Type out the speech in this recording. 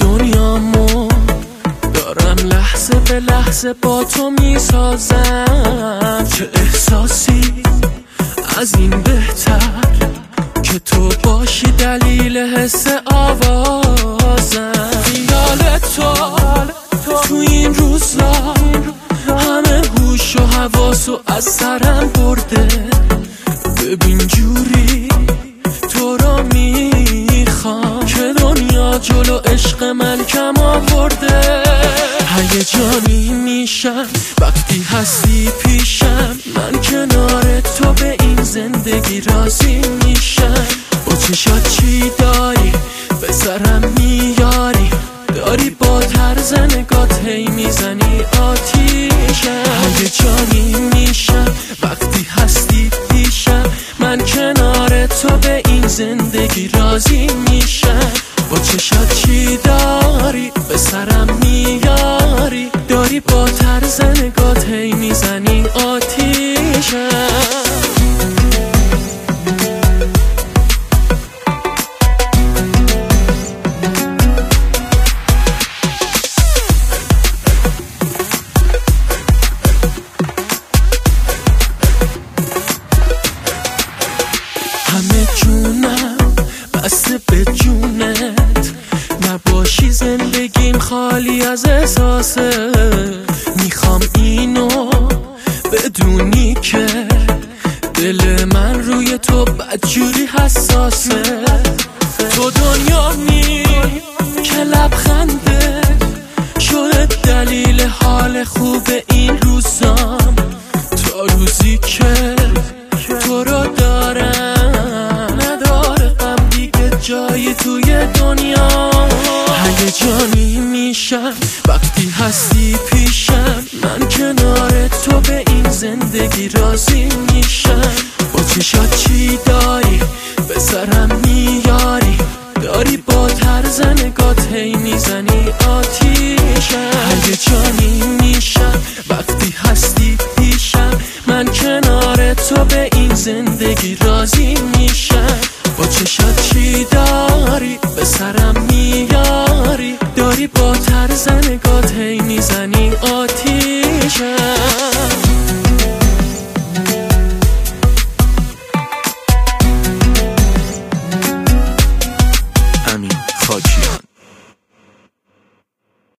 دنیامو دارم لحظه به لحظه با تو میسازم. چه احساسی از این بهتر که تو باشی دلیل حس آوازم. خیال تو این روزا همه هوش و حواسو از سرم برده. ببین جوری تو رو میخوام که دنیا جلو عشق من کم آورده. هیجانی میشم وقتی هستی پیشم، من کنار تو به این زندگی راضی میشم. با چشات چی داری به سرم میاری، داری با طرز نگات هی میزنی آتیشم. هیجانی میشم وقتی هستی پیشم، من کنار تو به این زندگی راضی میشم. با چشات چی داری به سرم میاری، داری با طرز نگات هی میزنی آتیشم. همه جونم بسته به جونت، نباشی زندگیم خالی از احساسه. میخوام اینو بدونی که دل من روی تو بدجوری حساسه. تو دنیایی که لبخنده شده دلیل حال خوب این روزام. تا روزی که تو رو دارم نداره غم دیگه جایی توی دنیا. هیجانی میشم وقتی هستی پیشم، من کنار تو به این زندگی راضی میشم. با چشات چی داری به سرم میاری، داری با طرز نگات هی میزنی آتیشم. هیجانی میشم وقتی هستی پیشم، من کنار تو به این زندگی راضی میشم.